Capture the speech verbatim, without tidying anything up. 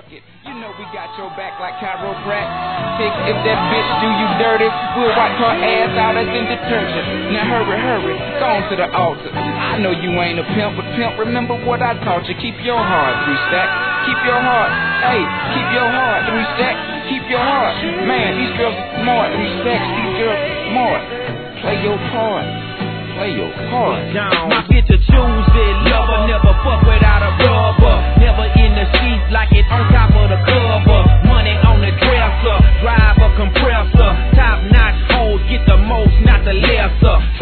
it. You know we got your back like chiropractic. If that bitch do you dirty, we'll wipe her ass out as in detergent. Now hurry, hurry, go on to the altar. I know you ain't a pimp, but pimp, remember what I taught you. Keep your heart, three stack. Keep your heart, hey, keep your heart, three stack. Keep your heart, man, these girls are smart, three stacks, these girls are smart. Play your part, play your part. My bitch a choosy lover, never fuck without a rubber. Never in the sheets like it on top of the cover. Money on the dresser, drive a compressor. Top notch hoes get the most, not the lesser.